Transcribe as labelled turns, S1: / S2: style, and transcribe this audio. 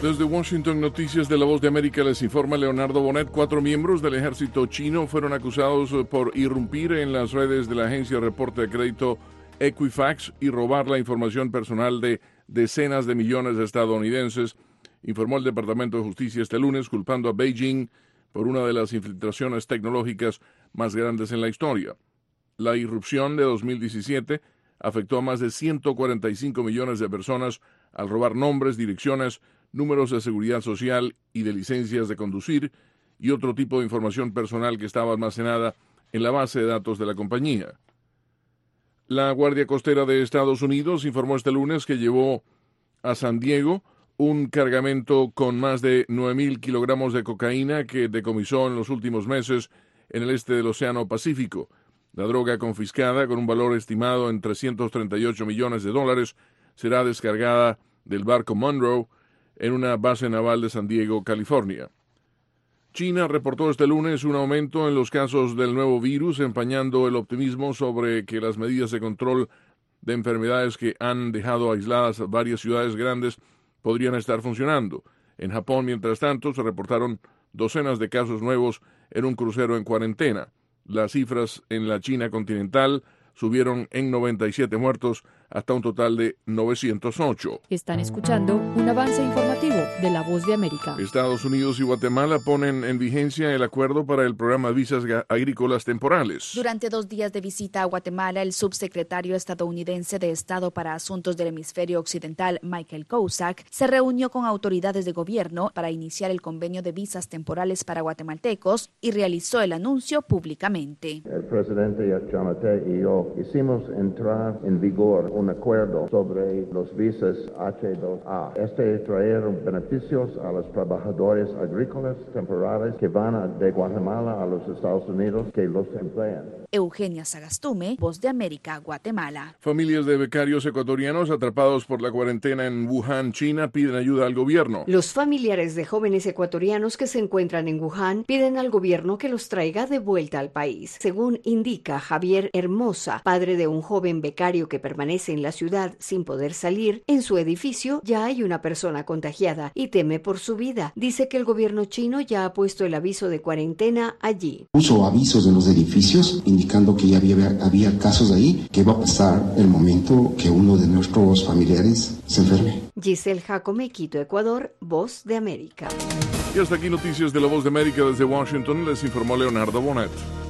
S1: Desde Washington, Noticias de La Voz de América, les informa Leonardo Bonet. 4 miembros del ejército chino fueron acusados por irrumpir en las redes de la agencia de reporte de crédito Equifax y robar la información personal de decenas de millones de estadounidenses, informó el Departamento de Justicia este lunes, culpando a Beijing por una de las infiltraciones tecnológicas más grandes en la historia. La irrupción de 2017 afectó a más de 145 millones de personas al robar nombres, direcciones, números de seguridad social y de licencias de conducir y otro tipo de información personal que estaba almacenada en la base de datos de la compañía. La Guardia Costera de Estados Unidos informó este lunes que llevó a San Diego un cargamento con más de 9,000 kilogramos de cocaína que decomisó en los últimos meses en el este del Océano Pacífico. La droga confiscada, con un valor estimado en $338 millones, será descargada del barco Monroe en una base naval de San Diego, California. China reportó este lunes un aumento en los casos del nuevo virus, empañando el optimismo sobre que las medidas de control de enfermedades que han dejado aisladas a varias ciudades grandes podrían estar funcionando. En Japón, mientras tanto, se reportaron docenas de casos nuevos en un crucero en cuarentena. Las cifras en la China continental subieron en 97 muertos hasta un total de 908.
S2: Están escuchando un avance informativo de La Voz de América.
S1: Estados Unidos y Guatemala ponen en vigencia el acuerdo para el programa de visas agrícolas temporales.
S3: Durante 2 días de visita a Guatemala, el subsecretario estadounidense de Estado para Asuntos del Hemisferio Occidental, Michael Kozak, se reunió con autoridades de gobierno para iniciar el convenio de visas temporales para guatemaltecos y realizó el anuncio públicamente.
S4: El presidente Yamate y yo hicimos entrar en vigor un acuerdo sobre los visas H2A. Traer beneficios a los trabajadores agrícolas temporales que van de Guatemala a los Estados Unidos que los emplean.
S3: Eugenia Sagastume, Voz de América, Guatemala.
S1: Familias de becarios ecuatorianos atrapados por la cuarentena en Wuhan, China, piden ayuda al gobierno.
S5: Los familiares de jóvenes ecuatorianos que se encuentran en Wuhan piden al gobierno que los traiga de vuelta al país. Según indica Javier Hermosa, padre de un joven becario que permanece en la ciudad sin poder salir, en su edificio ya hay una persona contagiada y teme por su vida. Dice que el gobierno chino ya ha puesto el aviso de cuarentena allí.
S6: Puso avisos en los edificios indicando que ya había casos ahí, que va a pasar el momento que uno de nuestros familiares se enferme.
S5: Giselle Jacome, Quito, Ecuador, Voz de América.
S1: Y hasta aquí Noticias de La Voz de América desde Washington, les informó Leonardo Bonet.